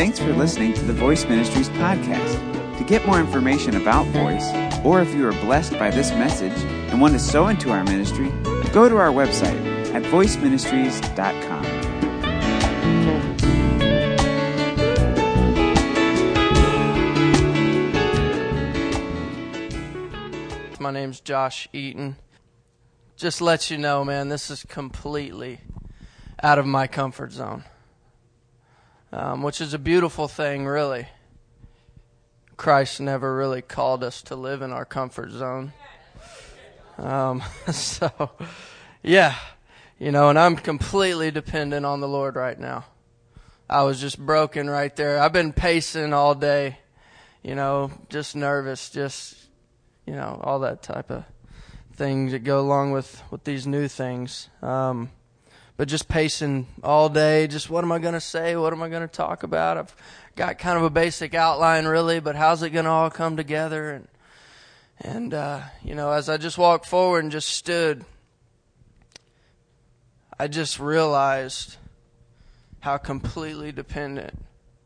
Thanks for listening to the Voice Ministries podcast. To get more information about Voice, or if you are blessed by this message and want to sow into our ministry, go to our website at voiceministries.com. My name's Josh Eaton. Just let you know, man, this is completely out of my comfort zone, which is a beautiful thing, really. Christ never really called us to live in our comfort zone. Yeah, and I'm completely dependent on the Lord right now. I was just broken right there. I've been pacing all day, just nervous, all that type of things that go along with these new things. But just pacing all day, just what am I going to say? What am I going to talk about? I've got kind of a basic outline, really, but how's it going to all come together? And as I just walked forward and just stood, I just realized how completely dependent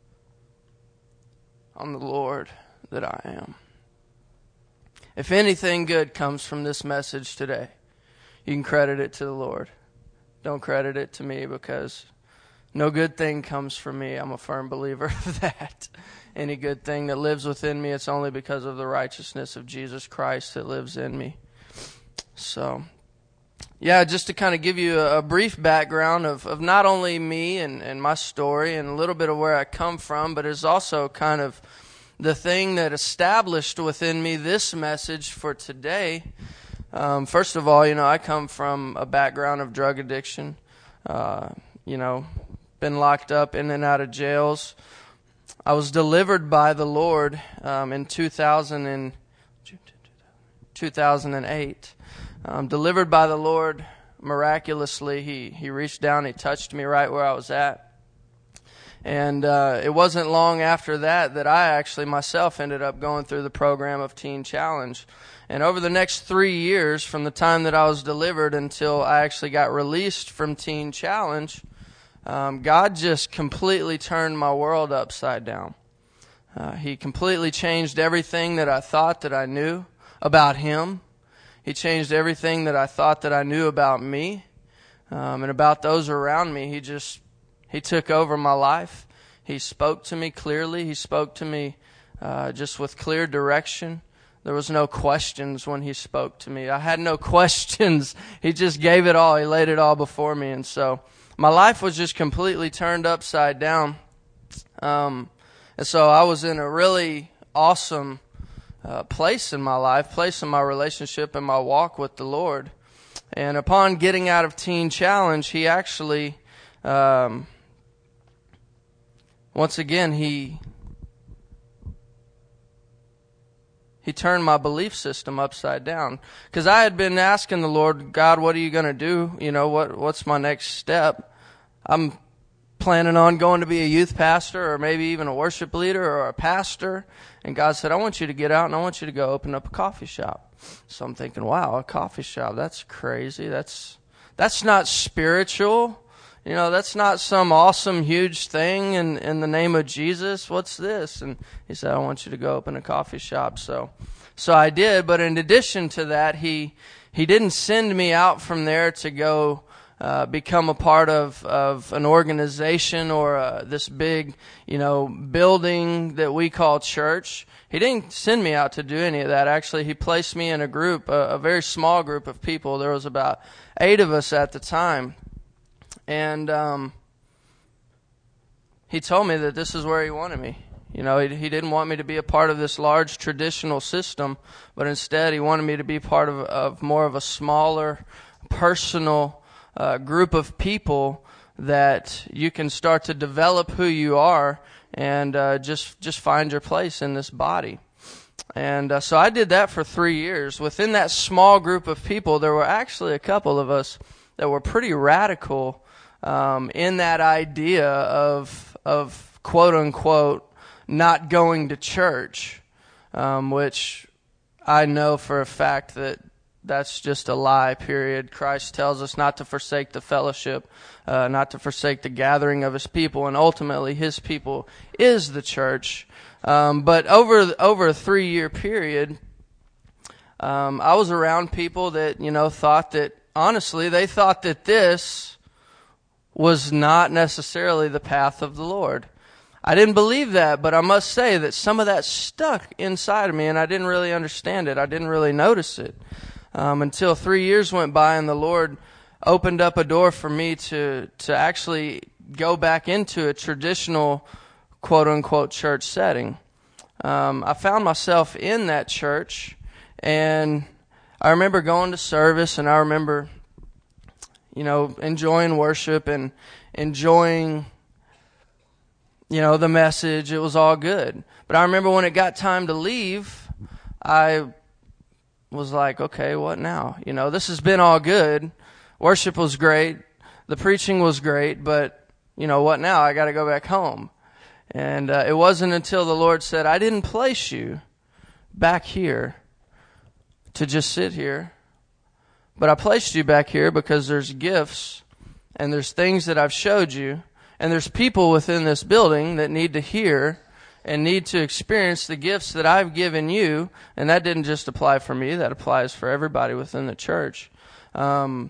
on the Lord that I am. If anything good comes from this message today, you can credit it to the Lord. Don't credit it to me, because no good thing comes from me. I'm a firm believer of that. Any good thing that lives within me, it's only because of the righteousness of Jesus Christ that lives in me. So, just to kind of give you a brief background of not only me and my story and a little bit of where I come from, but it's also kind of the thing that established within me this message for today. First of all, I come from a background of drug addiction. Been locked up in and out of jails. I was delivered by the Lord in 2008. Delivered by the Lord miraculously. He reached down, He touched me right where I was at. And it wasn't long after that I actually myself ended up going through the program of Teen Challenge. And over the next 3 years, from the time that I was delivered until I actually got released from Teen Challenge, God just completely turned my world upside down. He completely changed everything that I thought that I knew about Him. He changed everything that I thought that I knew about me and about those around me. He took over my life. He spoke to me clearly. He spoke to me just with clear direction. There was no questions when He spoke to me. I had no questions. He just gave it all. He laid it all before me. And so my life was just completely turned upside down. And so I was in a really awesome place in my life, place in my relationship and my walk with the Lord. And upon getting out of Teen Challenge, He actually, once again, He turned my belief system upside down. Because I had been asking the Lord, God, what are you going to do? What's my next step? I'm planning on going to be a youth pastor, or maybe even a worship leader or a pastor. And God said, I want you to get out and I want you to go open up a coffee shop. So I'm thinking, wow, a coffee shop, that's crazy. That's not spiritual. That's not some awesome, huge thing in the name of Jesus. What's this? And He said, I want you to go open a coffee shop. So I did. But in addition to that, He didn't send me out from there to go become a part of an organization or this big, building that we call church. He didn't send me out to do any of that. Actually, He placed me in a group, a very small group of people. There was about 8 of us at the time. And He told me that this is where He wanted me. He didn't want me to be a part of this large traditional system, but instead He wanted me to be part of more of a smaller, personal group of people that you can start to develop who you are and just find your place in this body. And so I did that for 3 years. Within that small group of people, there were actually a couple of us that were pretty radical in that idea of quote unquote not going to church, which I know for a fact that that's just a lie, period. Christ tells us not to forsake the fellowship, not to forsake the gathering of His people, and ultimately His people is the church. But over a 3-year period, I was around people that, thought that, honestly, they thought that this was not necessarily the path of the Lord. I didn't believe that, but I must say that some of that stuck inside of me, and I didn't really understand it. I didn't really notice it until 3 years went by, and the Lord opened up a door for me to actually go back into a traditional, quote-unquote, church setting. I found myself in that church, and I remember going to service, and I remember, enjoying worship and enjoying the message. It was all good. But I remember when it got time to leave, I was like, okay, what now? This has been all good. Worship was great. The preaching was great. But, what now? I got to go back home. And it wasn't until the Lord said, I didn't place you back here to just sit here. But I placed you back here because there's gifts and there's things that I've showed you. And there's people within this building that need to hear and need to experience the gifts that I've given you. And that didn't just apply for me. That applies for everybody within the church. And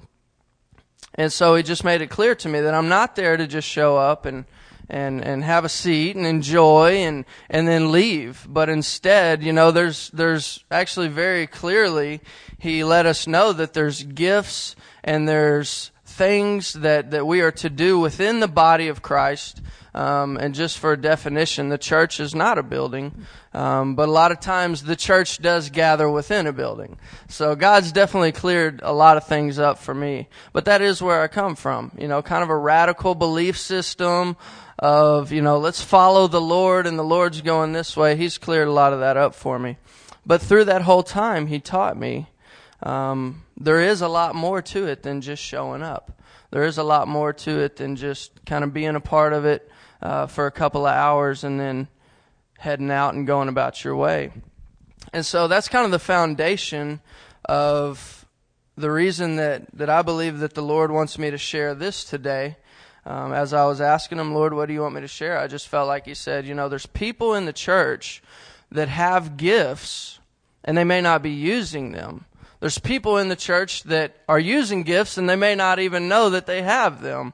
so He just made it clear to me that I'm not there to just show up and have a seat and enjoy and then leave. But instead, there's actually very clearly He let us know that there's gifts and there's things that we are to do within the body of Christ. And just for a definition, the church is not a building. But a lot of times the church does gather within a building. So God's definitely cleared a lot of things up for me. But that is where I come from. Kind of a radical belief system of, let's follow the Lord and the Lord's going this way. He's cleared a lot of that up for me. But through that whole time, He taught me there is a lot more to it than just showing up. There is a lot more to it than just kind of being a part of it for a couple of hours and then heading out and going about your way. And so that's kind of the foundation of the reason that I believe that the Lord wants me to share this today. As I was asking Him, Lord, what do you want me to share? I just felt like He said, there's people in the church that have gifts and they may not be using them. There's people in the church that are using gifts and they may not even know that they have them.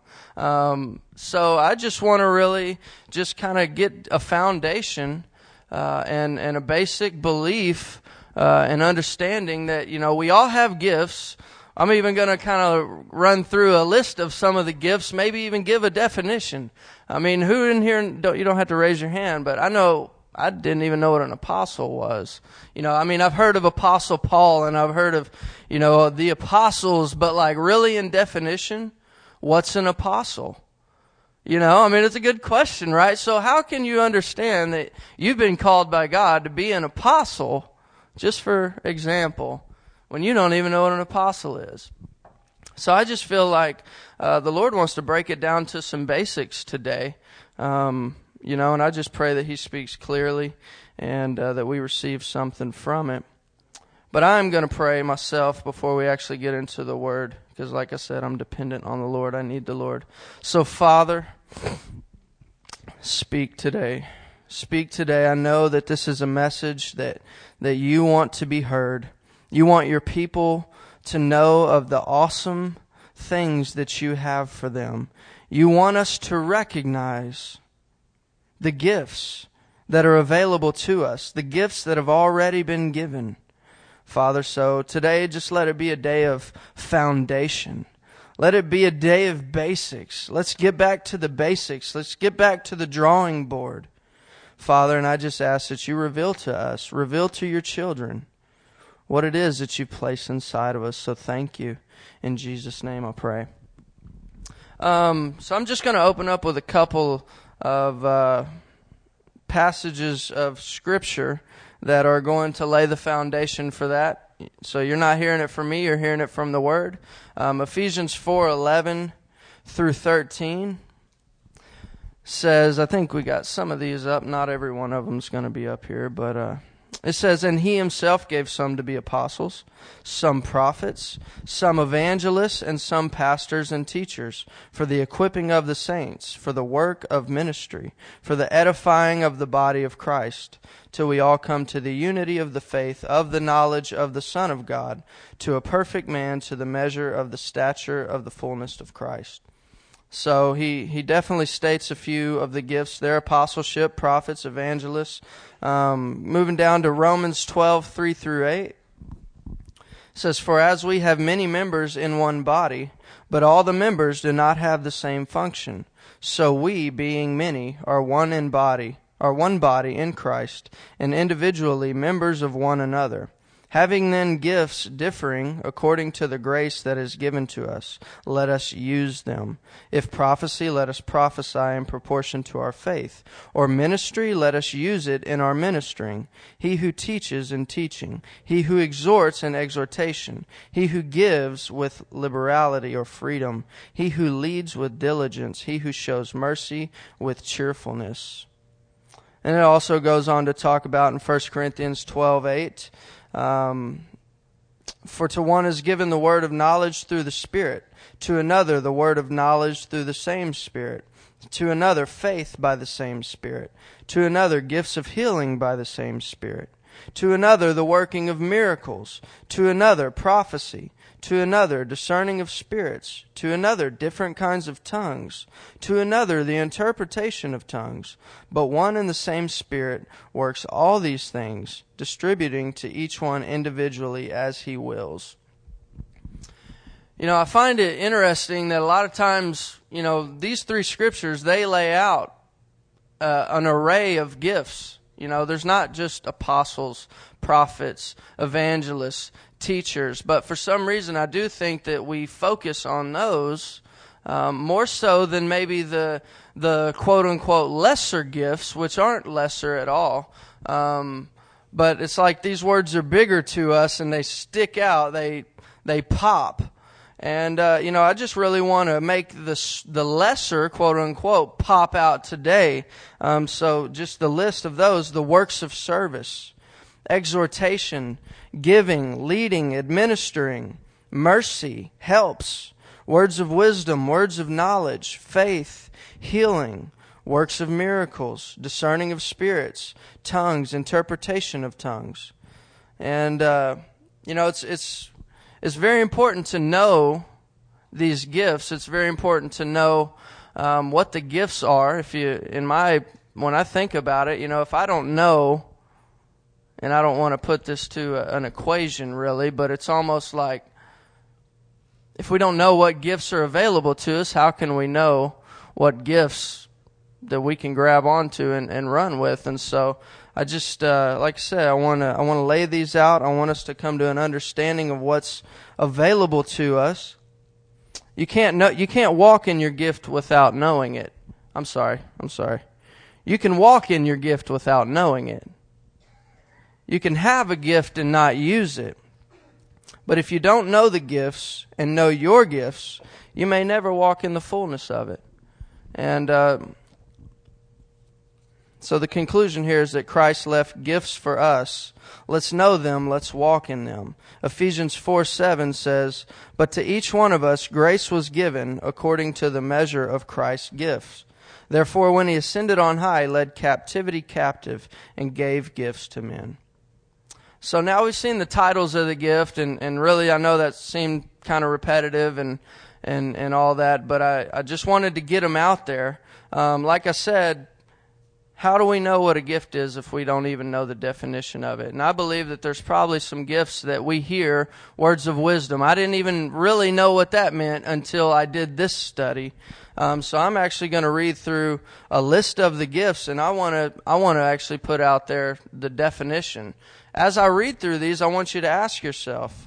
So I just want to really just kind of get a foundation and a basic belief and understanding that, we all have gifts. I'm even going to kind of run through a list of some of the gifts, maybe even give a definition. I mean, who in here, you don't have to raise your hand, but I know I didn't even know what an apostle was. I've heard of Apostle Paul and I've heard of, the apostles, but like really in definition, what's an apostle? It's a good question, right? So how can you understand that you've been called by God to be an apostle, just for example, when you don't even know what an apostle is? So I just feel like the Lord wants to break it down to some basics today. And I just pray that He speaks clearly and that we receive something from it. But I'm going to pray myself before we actually get into the Word, because like I said, I'm dependent on the Lord. I need the Lord. So Father, speak today. Speak today. I know that this is a message that you want to be heard. You want your people to know of the awesome things that you have for them. You want us to recognize the gifts that are available to us, the gifts that have already been given. Father, so today just let it be a day of foundation. Let it be a day of basics. Let's get back to the basics. Let's get back to the drawing board. Father, and I just ask that you reveal to us, reveal to your children what it is that you place inside of us. So thank you. In Jesus' name I pray. So I'm just going to open up with a couple of passages of Scripture that are going to lay the foundation for that. So you're not hearing it from me, you're hearing it from the Word. Ephesians 4:11 through 13 says, I think we got some of these up. Not every one of them is going to be up here, but It says, and he himself gave some to be apostles, some prophets, some evangelists, and some pastors and teachers, for the equipping of the saints, for the work of ministry, for the edifying of the body of Christ, till we all come to the unity of the faith, of the knowledge of the Son of God, to a perfect man, to the measure of the stature of the fullness of Christ. So he definitely states a few of the gifts there: apostleship, prophets, evangelists. Moving down to Romans 12:3-8. It says, for as we have many members in one body, but all the members do not have the same function, so we, being many, are one body in Christ, and individually members of one another. Having then gifts differing according to the grace that is given to us, let us use them. If prophecy, let us prophesy in proportion to our faith. Or ministry, let us use it in our ministering. He who teaches in teaching. He who exhorts in exhortation. He who gives with liberality or freedom. He who leads with diligence. He who shows mercy with cheerfulness. And it also goes on to talk about in 1 Corinthians 12:8, for to one is given the word of knowledge through the Spirit, to another the word of knowledge through the same Spirit, to another faith by the same Spirit, to another gifts of healing by the same Spirit, to another the working of miracles, to another prophecy, to another discerning of spirits, to another different kinds of tongues, to another the interpretation of tongues. But one and the same Spirit works all these things, distributing to each one individually as He wills. I find it interesting that a lot of times, these three scriptures, they lay out an array of gifts. There's not just apostles, prophets, evangelists, teachers, but for some reason I do think that we focus on those more so than maybe the quote-unquote lesser gifts, which aren't lesser at all. But it's like these words are bigger to us and they stick out, they pop. And, I just really want to make the lesser, quote-unquote, pop out today. So just the list of those: the works of service, exhortation, giving, leading, administering, mercy, helps, words of wisdom, words of knowledge, faith, healing, works of miracles, discerning of spirits, tongues, interpretation of tongues. And, it's very important to know these gifts. It's very important to know what the gifts are. When I think about it, if I don't know, and I don't want to put this to an equation really, but it's almost like if we don't know what gifts are available to us, how can we know what gifts that we can grab onto and run with? And so I just, like I said, I want to lay these out. I want us to come to an understanding of what's available to us. You can't walk in your gift without knowing it. I'm sorry. You can walk in your gift without knowing it. You can have a gift and not use it. But if you don't know the gifts and know your gifts, you may never walk in the fullness of it. And so the conclusion here is that Christ left gifts for us. Let's know them. Let's walk in them. Ephesians 4:7 says, but to each one of us grace was given according to the measure of Christ's gifts. Therefore, when He ascended on high, He led captivity captive and gave gifts to men. So now we've seen the titles of the gift, and really I know that seemed kind of repetitive and all that, but I just wanted to get them out there. Like I said, how do we know what a gift is if we don't even know the definition of it? And I believe that there's probably some gifts that we hear, words of wisdom. I didn't even really know what that meant until I did this study. So I'm actually going to read through a list of the gifts, and I want to actually put out there the definition. As I read through these, I want you to ask yourself,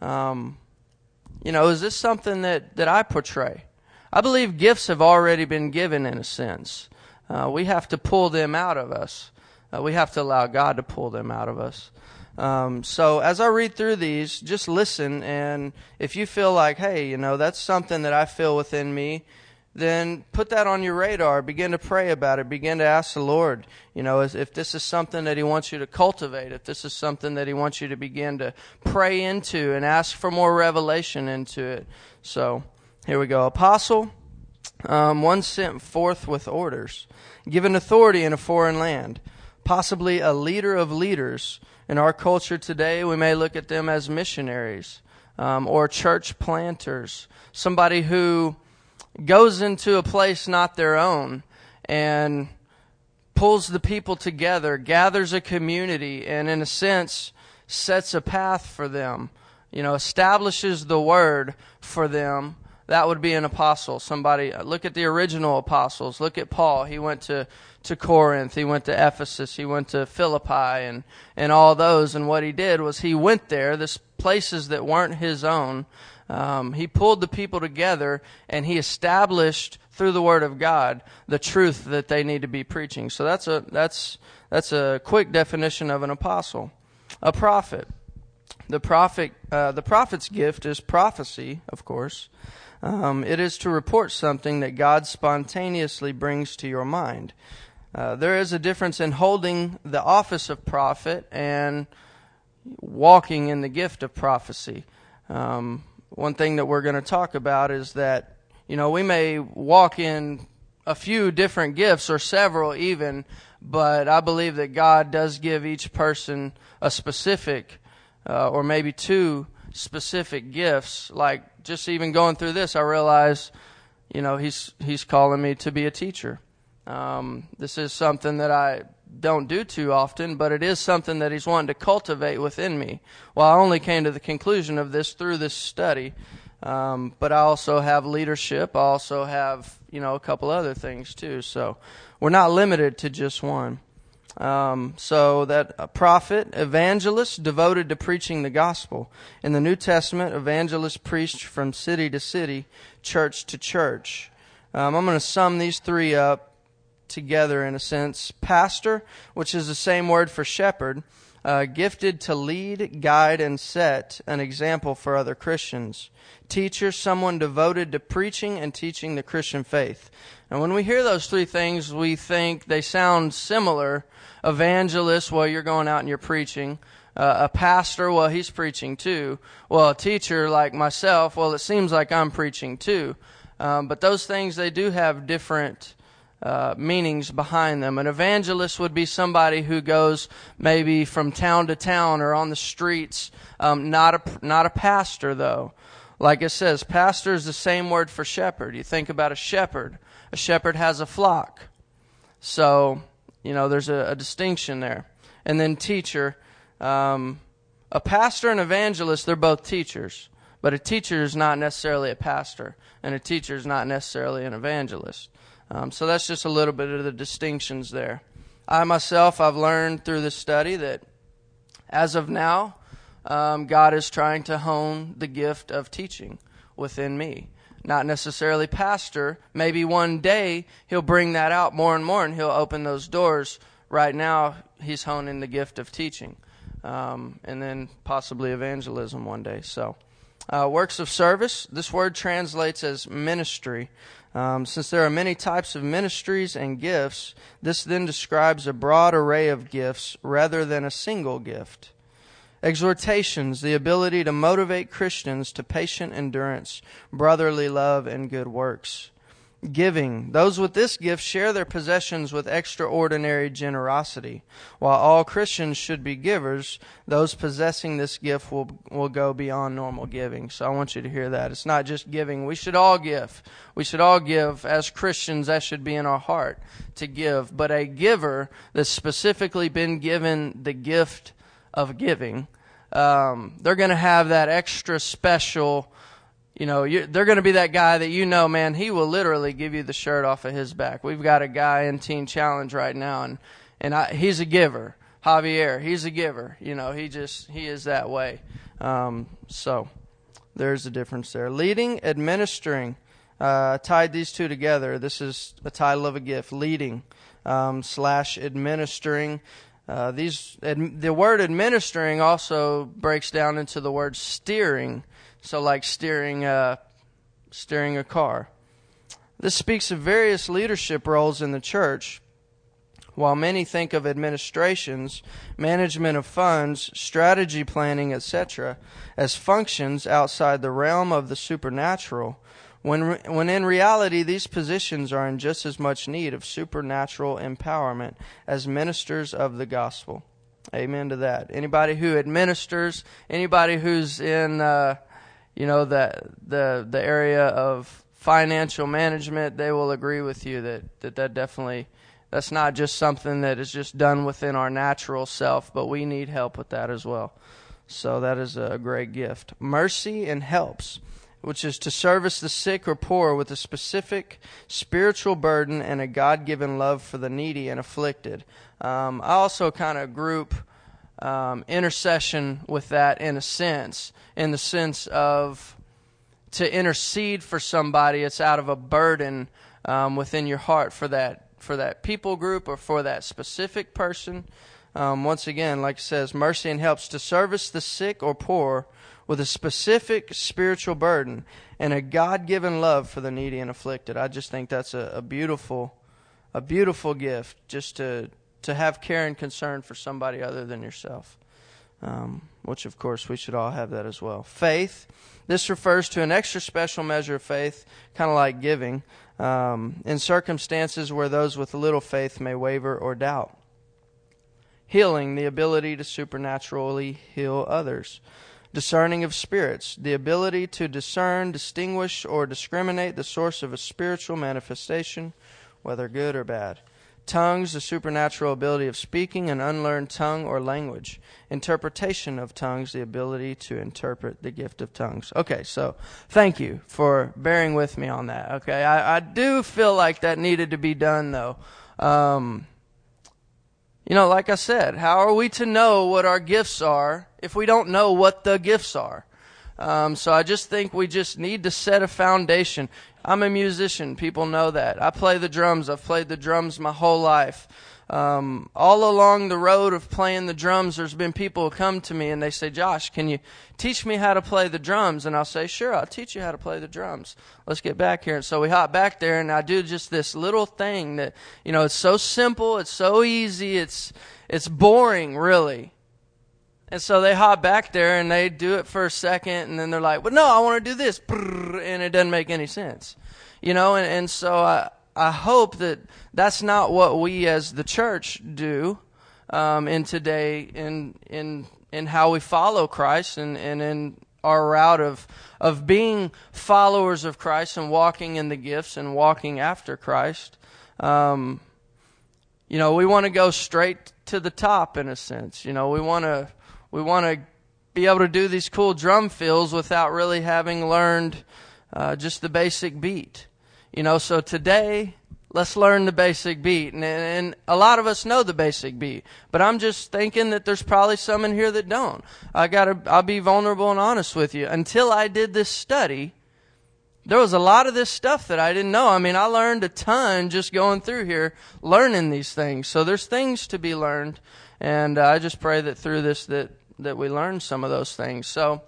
is this something that I portray? I believe gifts have already been given in a sense. We have to pull them out of us. We have to allow God to pull them out of us. So as I read through these, just listen, and if you feel like, hey, that's something that I feel within me then put that on your radar. Begin to pray about it. Begin to ask the Lord, if this is something that He wants you to cultivate, if this is something that He wants you to begin to pray into and ask for more revelation into it. So, here we go. Apostle, one sent forth with orders, given authority in a foreign land, possibly a leader of leaders. In our culture today, we may look at them as missionaries or church planters, somebody who goes into a place not their own and pulls the people together, gathers a community, and in a sense sets a path for them, establishes the word for them. That would be an apostle. Somebody, look at the original apostles. Look at Paul. He went to Corinth. He went to Ephesus. He went to Philippi and all those. And what he did was he went there, this places that weren't his own. He pulled the people together and he established through the Word of God the truth that they need to be preaching. So that's a quick definition of an apostle. A prophet. The prophet's gift is prophecy, of course. It is to report something that God spontaneously brings to your mind. There is a difference in holding the office of prophet and walking in the gift of prophecy. One thing that we're going to talk about is that, we may walk in a few different gifts or several even, but I believe that God does give each person a specific or maybe two specific gifts. Like just even going through this, I realize, He's calling me to be a teacher. This is something that I don't do too often, but it is something that He's wanting to cultivate within me. Well, I only came to the conclusion of this through this study, but I also have leadership. I also have, a couple other things too. So we're not limited to just one. So that a prophet, evangelist, devoted to preaching the gospel. In the New Testament, evangelists preached from city to city, church to church. I'm going to sum these three up together in a sense. Pastor, which is the same word for shepherd, gifted to lead, guide, and set an example for other Christians. Teacher, someone devoted to preaching and teaching the Christian faith. And when we hear those three things, we think they sound similar. Evangelist, well, you're going out and you're preaching. A pastor, well, he's preaching too. Well, a teacher like myself, well, it seems like I'm preaching too. But those things, they do have different meanings behind them. An evangelist would be somebody who goes maybe from town to town or on the streets. Not a pastor, though. Like it says, pastor is the same word for shepherd. You think about a shepherd. A shepherd has a flock. So, there's a distinction there. And then teacher. A pastor and evangelist, they're both teachers. But a teacher is not necessarily a pastor. And a teacher is not necessarily an evangelist. So that's just a little bit of the distinctions there. I myself, I've learned through this study that as of now, God is trying to hone the gift of teaching within me. Not necessarily pastor. Maybe one day He'll bring that out more and more and He'll open those doors. Right now, He's honing the gift of teaching. And then possibly evangelism one day. So, works of service. This word translates as ministry. Since there are many types of ministries and gifts, this then describes a broad array of gifts rather than a single gift. Exhortations, the ability to motivate Christians to patient endurance, brotherly love, and good works. Giving, those with this gift share their possessions with extraordinary generosity. While all Christians should be givers, those possessing this gift will go beyond normal giving. So I want you to hear that. It's not just giving. We should all give. We should all give. As Christians, that should be in our heart to give. But a giver that's specifically been given the gift of giving, they're going to have that extra special, they're going to be that guy that man, he will literally give you the shirt off of his back. We've got a guy in Teen Challenge right now, and he's a giver. Javier, he's a giver. He is that way. So there's a difference there. Leading, administering, tied these two together. This is a title of a gift, leading / administering. The word administering also breaks down into the word steering. So like steering a car. This speaks of various leadership roles in the church. While many think of administrations, management of funds, strategy planning, etc., as functions outside the realm of the supernatural, when in reality these positions are in just as much need of supernatural empowerment as ministers of the gospel. Amen to that. Anybody who administers, anybody who's in the area of financial management, they will agree with you that definitely, that's not just something that is just done within our natural self, but we need help with that as well. So that is a great gift. Mercy and helps, which is to service the sick or poor with a specific spiritual burden and a God-given love for the needy and afflicted. I also kind of group intercession with that in the sense of to intercede for somebody. It's out of a burden within your heart for that people group or for that specific person. Once again, like it says, mercy and helps to service the sick or poor with a specific spiritual burden and a God-given love for the needy and afflicted. I just think that's a beautiful gift, just to have care and concern for somebody other than yourself, which of course we should all have that as well. Faith. This refers to an extra special measure of faith, kind of like giving, in circumstances where those with little faith may waver or doubt. Healing, the ability to supernaturally heal others. Discerning of spirits, the ability to discern, distinguish, or discriminate the source of a spiritual manifestation, whether good or bad. Tongues, the supernatural ability of speaking an unlearned tongue or language. Interpretation of tongues, the ability to interpret the gift of tongues. Okay, so thank you for bearing with me on that. Okay, I do feel like that needed to be done, though. Like I said, how are we to know what our gifts are if we don't know what the gifts are? So I just think we just need to set a foundation. I'm a musician. People know that. I play the drums. I've played the drums my whole life. All along the road of playing the drums, there's been people who come to me and they say, Josh, can you teach me how to play the drums? And I'll say, sure, I'll teach you how to play the drums. Let's get back here. And so we hop back there and I do just this little thing that, it's so simple, it's so easy, it's boring, really. And so they hop back there and they do it for a second and then they're like, well, no, I want to do this. And it doesn't make any sense. And so I hope that that's not what we as the church do in today in how we follow Christ and in our route of being followers of Christ and walking in the gifts and walking after Christ. We want to go straight to the top in a sense. We want to be able to do these cool drum fills without really having learned just the basic beat. So today, let's learn the basic beat. And a lot of us know the basic beat. But I'm just thinking that there's probably some in here that don't. I'll be vulnerable and honest with you. Until I did this study, there was a lot of this stuff that I didn't know. I mean, I learned a ton just going through here, learning these things. So there's things to be learned. And I just pray that through this that we learn some of those things. So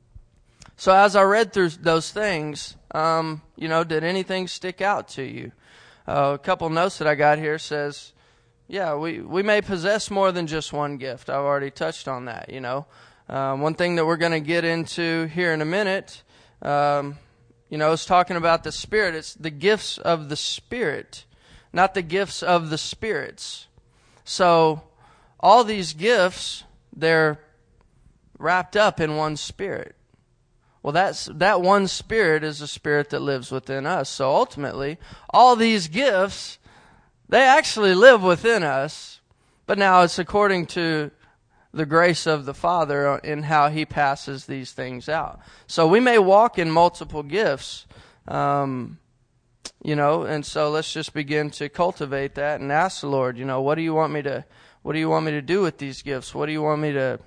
as I read through those things, did anything stick out to you? A couple notes that I got here says, we may possess more than just one gift. I've already touched on that, One thing that we're going to get into here in a minute, is talking about the Spirit. It's the gifts of the Spirit, not the gifts of the spirits. So all these gifts, they're wrapped up in one Spirit. Well, that one Spirit is the Spirit that lives within us. So ultimately, all these gifts, they actually live within us. But now it's according to the grace of the Father in how He passes these things out. So we may walk in multiple gifts, and so let's just begin to cultivate that and ask the Lord, what do you want me to do with these gifts? What do you want me to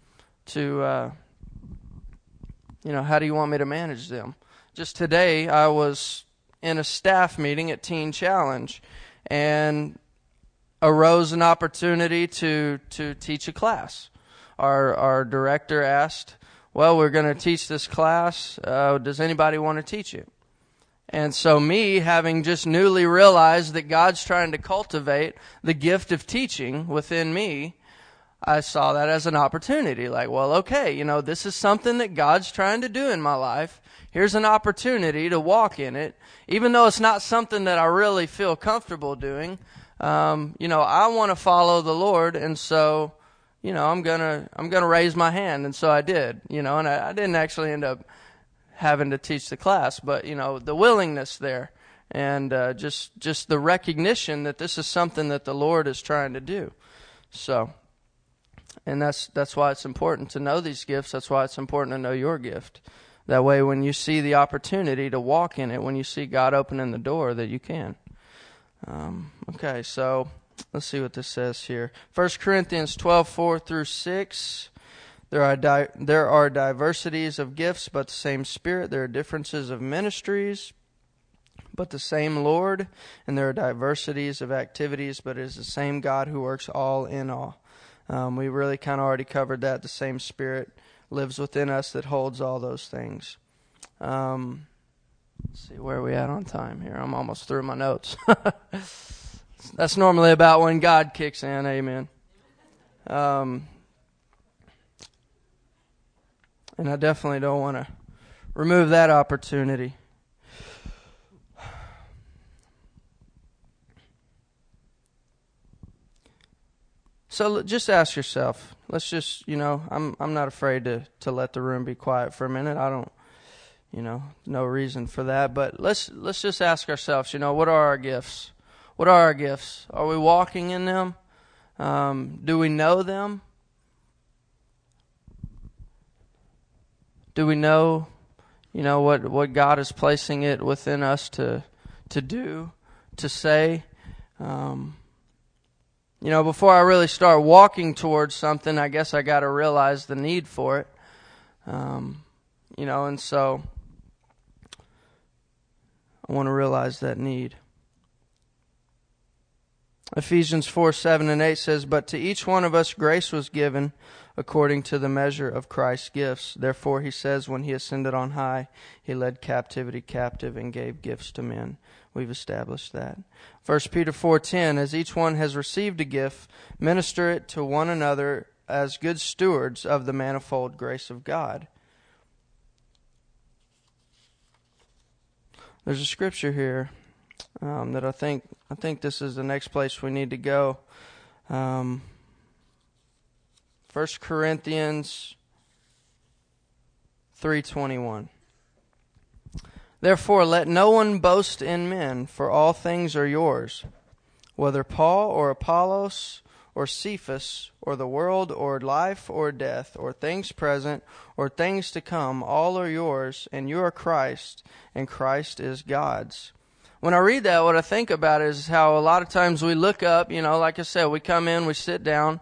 how do you want me to manage them? Just today, I was in a staff meeting at Teen Challenge, and arose an opportunity to teach a class. Our director asked, well, we're going to teach this class. Does anybody want to teach it? And so me, having just newly realized that God's trying to cultivate the gift of teaching within me, I saw that as an opportunity. Like, well, okay, this is something that God's trying to do in my life. Here's an opportunity to walk in it. Even though it's not something that I really feel comfortable doing, I want to follow the Lord, and so, I'm gonna raise my hand, and so I did, and I didn't actually end up having to teach the class, but the willingness there, and just the recognition that this is something that the Lord is trying to do. So, and that's why it's important to know these gifts. That's why it's important to know your gift. That way, when you see the opportunity to walk in it, when you see God opening the door, that you can. Okay, so let's see what this says here. 1 Corinthians 12:4-6. There are diversities of gifts, but the same Spirit. There are differences of ministries, but the same Lord. And there are diversities of activities, but it is the same God who works all in all. We really kind of already covered that. The same Spirit lives within us that holds all those things. Let's see, where are we at on time here? I'm almost through my notes. That's normally about when God kicks in. Amen. And I definitely don't want to remove that opportunity. So just ask yourself. Let's just, I'm not afraid to let the room be quiet for a minute. I don't, no reason for that. But let's just ask ourselves, what are our gifts? What are our gifts? Are we walking in them? Do we know them? Do we know, what God is placing it within us to do, to say? Before I really start walking towards something, I guess I got to realize the need for it. And so I want to realize that need. Ephesians 4:7-8 says, "But to each one of us grace was given according to the measure of Christ's gifts. Therefore," he says, "when he ascended on high, he led captivity captive and gave gifts to men." We've established that. 1 Peter 4:10, "As each one has received a gift, minister it to one another as good stewards of the manifold grace of God." There's a scripture here that I think this is the next place we need to go. 1 Corinthians 3:21. "Therefore let no one boast in men, for all things are yours, whether Paul or Apollos or Cephas or the world or life or death or things present or things to come, all are yours, and you are Christ, and Christ is God's." When I read that, what I think about is how a lot of times we look up, like I said, we come in, we sit down,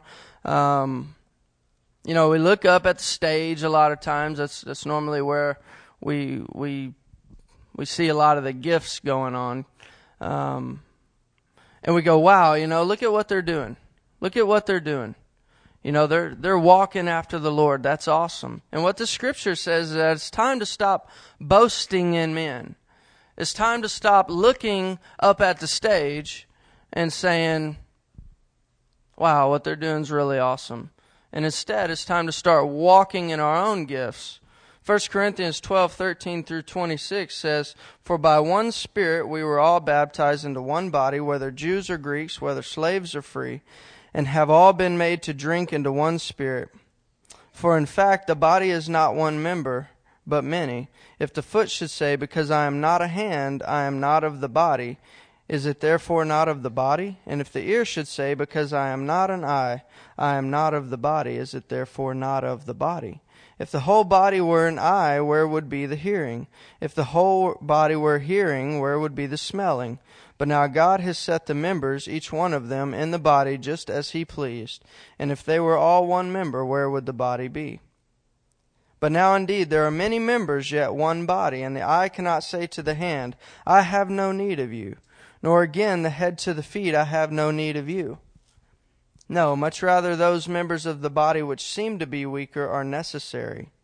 we look up at the stage a lot of times. That's normally where we see a lot of the gifts going on. And we go, wow, look at what they're doing. Look at what they're doing. They're walking after the Lord. That's awesome. And what the scripture says is that it's time to stop boasting in men. It's time to stop looking up at the stage and saying, wow, what they're doing is really awesome. And instead, it's time to start walking in our own gifts. 1 Corinthians 12:13-26 says, "For by one Spirit we were all baptized into one body, whether Jews or Greeks, whether slaves or free, and have all been made to drink into one Spirit. For in fact the body is not one member, but many. If the foot should say, because I am not a hand, I am not of the body, is it therefore not of the body? And if the ear should say, because I am not an eye, I am not of the body, is it therefore not of the body? If the whole body were an eye, where would be the hearing? If the whole body were hearing, where would be the smelling? But now God has set the members, each one of them, in the body just as He pleased. And if they were all one member, where would the body be? But now indeed there are many members, yet one body. And the eye cannot say to the hand, I have no need of you. Nor again the head to the feet, I have no need of you. No, much rather those members of the body which seem to be weaker are necessary.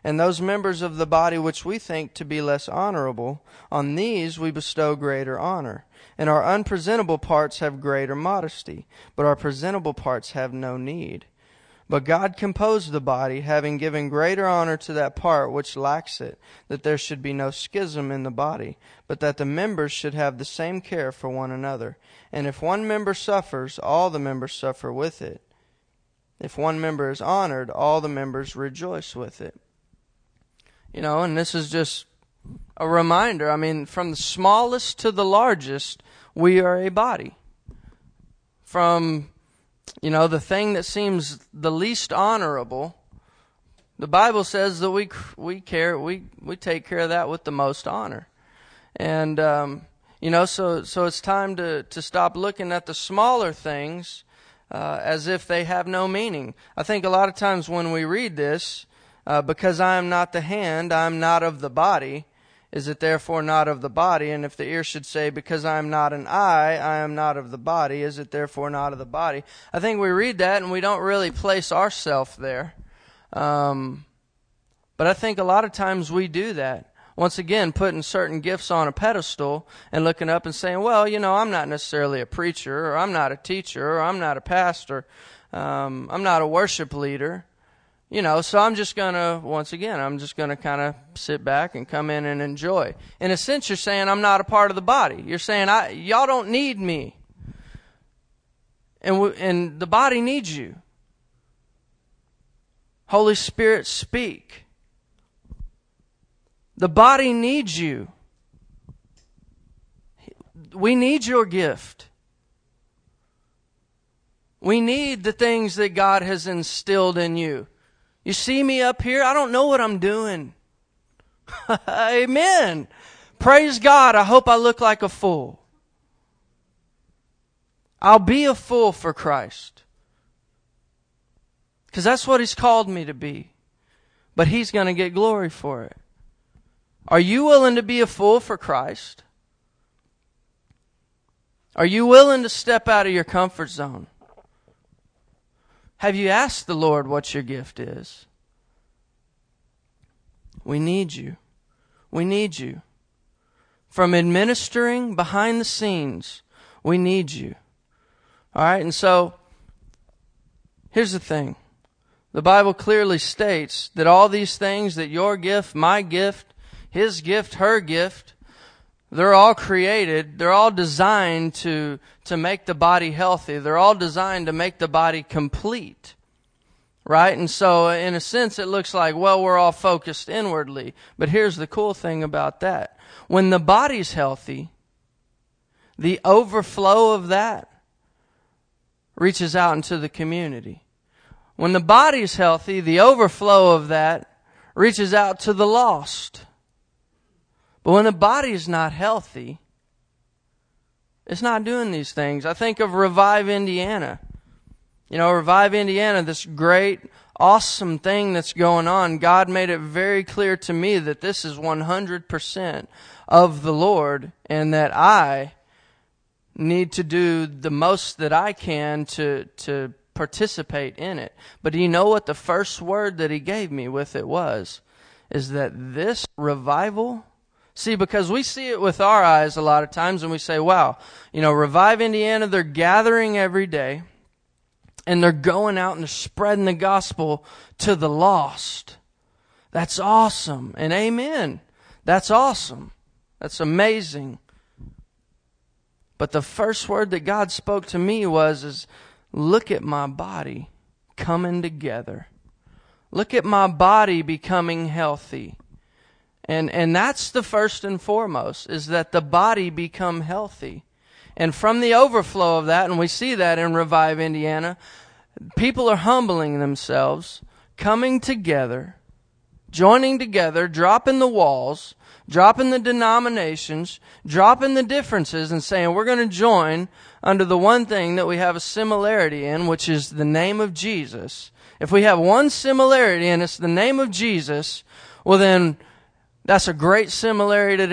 And those members of the body which we think to be less honorable, on these we bestow greater honor. And our unpresentable parts have greater modesty, but our presentable parts have no need. But God composed the body, having given greater honor to that part which lacks it, that there should be no schism in the body, but that the members should have the same care for one another. And if one member suffers, all the members suffer with it. If one member is honored, all the members rejoice with it. And this is just a reminder. I mean, from the smallest to the largest, we are a body. From the thing that seems the least honorable, the Bible says that we take care of that with the most honor. And, so it's time to stop looking at the smaller things as if they have no meaning. I think a lot of times when we read this, because I am not the hand, I am not of the body, is it therefore not of the body? And if the ear should say, because I am not an eye, I am not of the body, is it therefore not of the body? I think we read that and we don't really place ourselves there. But I think a lot of times we do that. Once again, putting certain gifts on a pedestal and looking up and saying, well, I'm not necessarily a preacher, or I'm not a teacher, or I'm not a pastor, I'm not a worship leader. So I'm just going to kind of sit back and come in and enjoy. In a sense, you're saying I'm not a part of the body. You're saying y'all don't need me. And the body needs you. Holy Spirit, speak. The body needs you. We need your gift. We need the things that God has instilled in you. You see me up here? I don't know what I'm doing. Amen. Praise God. I hope I look like a fool. I'll be a fool for Christ. Because that's what He's called me to be. But He's going to get glory for it. Are you willing to be a fool for Christ? Are you willing to step out of your comfort zone? Have you asked the Lord what your gift is? We need you. We need you. From administering behind the scenes, we need you. All right, and so here's the thing. The Bible clearly states that all these things, that your gift, my gift, his gift, her gift, they're all created, they're all designed to make the body healthy. They're all designed to make the body complete. Right? And so, in a sense, it looks like, well, we're all focused inwardly. But here's the cool thing about that. When the body's healthy, the overflow of that reaches out into the community. When the body's healthy, the overflow of that reaches out to the lost. But when the body's not healthy, it's not doing these things. I think of Revive Indiana. Revive Indiana, this great, awesome thing that's going on. God made it very clear to me that this is 100% of the Lord, and that I need to do the most that I can to participate in it. But do you know what the first word that He gave me with it was? Is that this revival... See, because we see it with our eyes a lot of times and we say, wow, Revive Indiana, they're gathering every day and they're going out and they're spreading the gospel to the lost. That's awesome. And amen. That's awesome. That's amazing. But the first word that God spoke to me is look at my body coming together. Look at my body becoming healthy. And that's the first and foremost, is that the body become healthy. And from the overflow of that, and we see that in Revive Indiana, people are humbling themselves, coming together, joining together, dropping the walls, dropping the denominations, dropping the differences, and saying we're going to join under the one thing that we have a similarity in, which is the name of Jesus. If we have one similarity and it's the name of Jesus, well then... that's a great similarity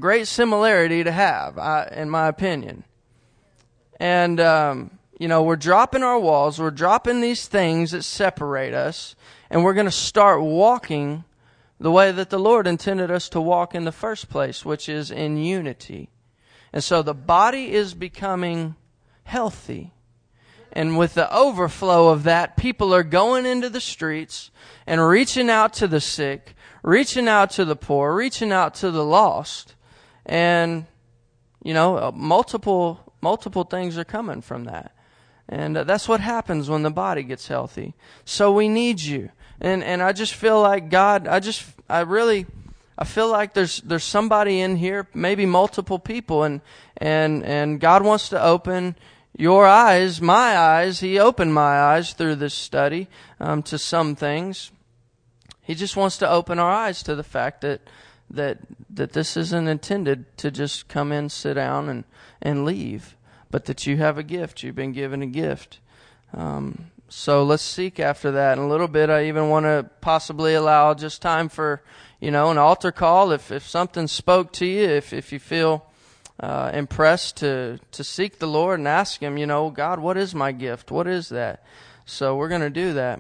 to have, in my opinion. And, we're dropping our walls. We're dropping these things that separate us. And we're going to start walking the way that the Lord intended us to walk in the first place, which is in unity. And so the body is becoming healthy. And with the overflow of that, people are going into the streets and reaching out to the sick, reaching out to the poor, reaching out to the lost. And, multiple things are coming from that. And that's what happens when the body gets healthy. So we need you. And I just feel like God, I feel like there's somebody in here, maybe multiple people, and God wants to open your eyes, my eyes. He opened my eyes through this study to some things. He just wants to open our eyes to the fact that this isn't intended to just come in, sit down, and leave, but that you have a gift. You've been given a gift. So let's seek after that. In a little bit, I even want to possibly allow just time for, an altar call. If something spoke to you, if you feel impressed to seek the Lord and ask Him, God, what is my gift? What is that? So we're going to do that.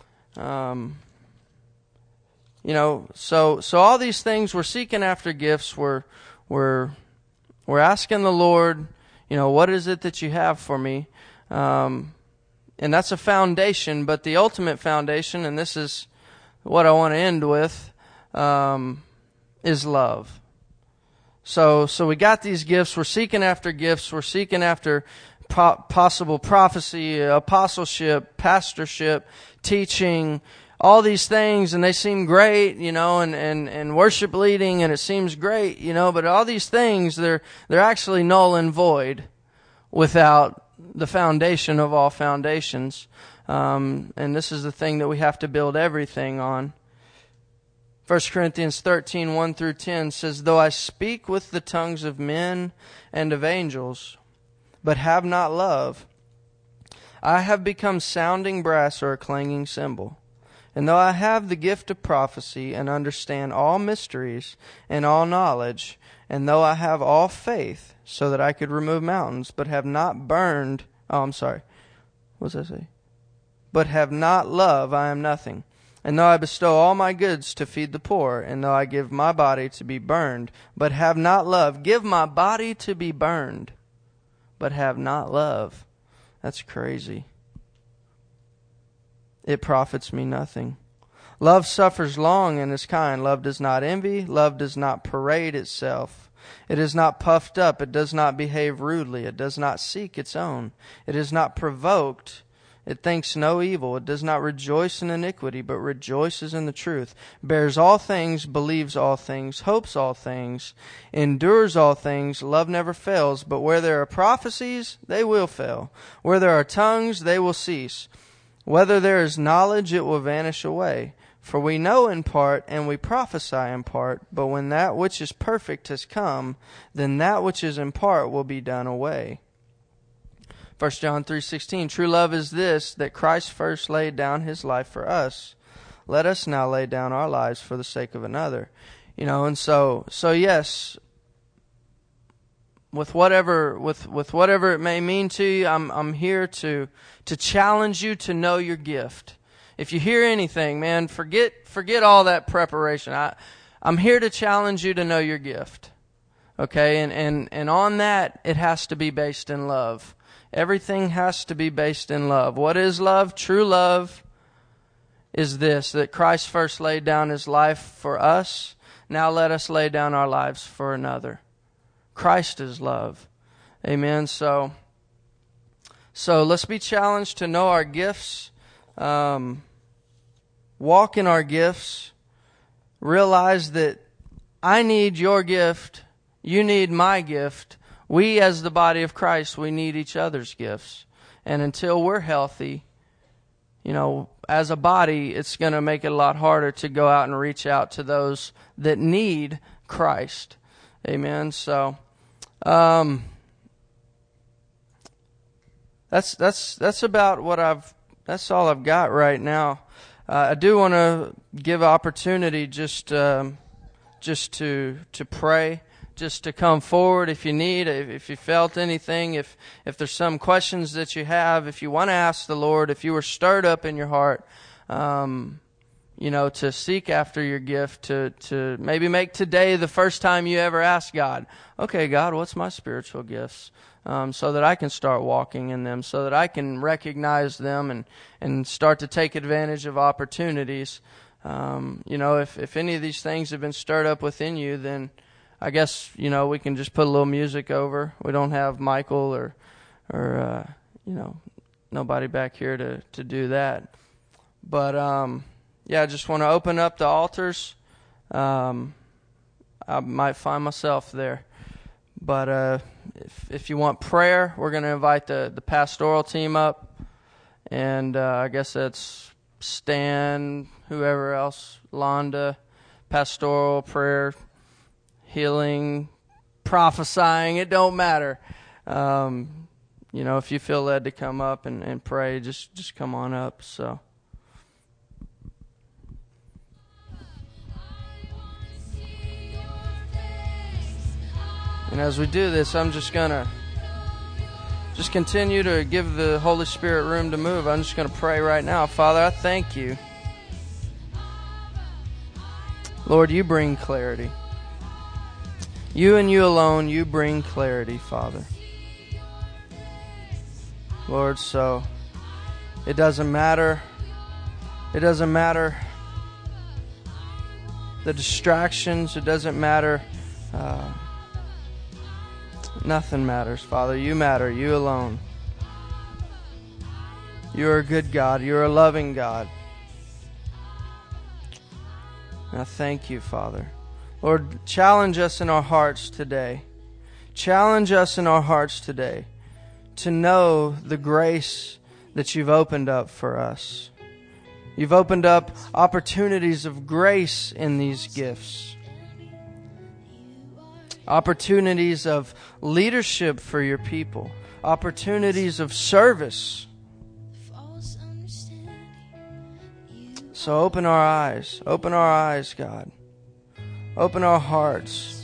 So all these things, we're seeking after gifts. We're asking the Lord, what is it that you have for me? And that's a foundation, but the ultimate foundation, and this is what I want to end with, is love. So we got these gifts. We're seeking after gifts. We're seeking after possible prophecy, apostleship, pastorship, teaching, all these things, and they seem great, and worship leading, and it seems great, but all these things, they're actually null and void without the foundation of all foundations. And this is the thing that we have to build everything on. 1 Corinthians 13, 1 through 10 says, "Though I speak with the tongues of men and of angels, but have not love, I have become sounding brass or a clanging cymbal. And though I have the gift of prophecy and understand all mysteries and all knowledge, and though I have all faith so that I could remove mountains, but have not But have not love, I am nothing. And though I bestow all my goods to feed the poor, and though I give my body to be burned, but have not love, give my body to be burned, but have not love." That's crazy. "It profits me nothing. Love suffers long and is kind. Love does not envy. Love does not parade itself. It is not puffed up. It does not behave rudely. It does not seek its own. It is not provoked. It thinks no evil. It does not rejoice in iniquity, but rejoices in the truth. Bears all things, believes all things, hopes all things, endures all things. Love never fails. But where there are prophecies, they will fail. Where there are tongues, they will cease. Whether there is knowledge, it will vanish away. For we know in part, and we prophesy in part. But when that which is perfect has come, then that which is in part will be done away." 1 John 3:16, "True love is this, that Christ first laid down His life for us. Let us now lay down our lives for the sake of another." And so yes, with whatever it may mean to you, I'm here to challenge you to know your gift. If you hear anything, man, forget all that preparation. I'm here to challenge you to know your gift. Okay, and on that, it has to be based in love. Everything has to be based in love. What is love? True love is this, that Christ first laid down His life for us. Now let us lay down our lives for another. Christ is love. Amen. So let's be challenged to know our gifts, walk in our gifts, realize that I need your gift, you need my gift. We as the body of Christ, we need each other's gifts. And until we're healthy, as a body, it's going to make it a lot harder to go out and reach out to those that need Christ. Amen. So, that's about that's all I've got right now. I do want to give opportunity just to pray. Just to come forward if you need, if you felt anything, if there's some questions that you have, if you want to ask the Lord, if you were stirred up in your heart, to seek after your gift, to maybe make today the first time you ever ask God, okay, God, what's my spiritual gifts? So that I can start walking in them, so that I can recognize them and start to take advantage of opportunities. If any of these things have been stirred up within you, then I guess, we can just put a little music over. We don't have Michael or nobody back here to do that. But, I just want to open up the altars. I might find myself there. But if you want prayer, we're going to invite the pastoral team up. And I guess that's Stan, whoever else, Londa, pastoral, prayer, healing, prophesying. It don't matter. If you feel led to come up and pray, just come on up. So. And as we do this, I'm just going to continue to give the Holy Spirit room to move. I'm just going to pray right now. Father, I thank you. Lord, you bring clarity. You and you alone, you bring clarity, Father. Lord, so it doesn't matter. It doesn't matter the distractions. It doesn't matter. Nothing matters, Father. You matter. You alone. You're a good God. You're a loving God. And I thank you, Father. Lord, challenge us in our hearts today. Challenge us in our hearts today to know the grace that you've opened up for us. You've opened up opportunities of grace in these gifts. Opportunities of leadership for your people. Opportunities of service. So open our eyes. Open our eyes, God. Open our hearts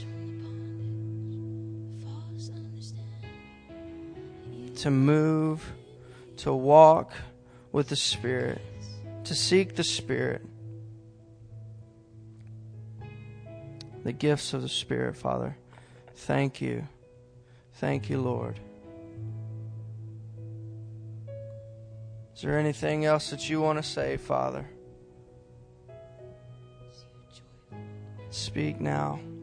to move, to walk with the Spirit, to seek the Spirit. The gifts of the Spirit, Father. Thank you. Thank you, Lord. Is there anything else that you want to say, Father? Speak now.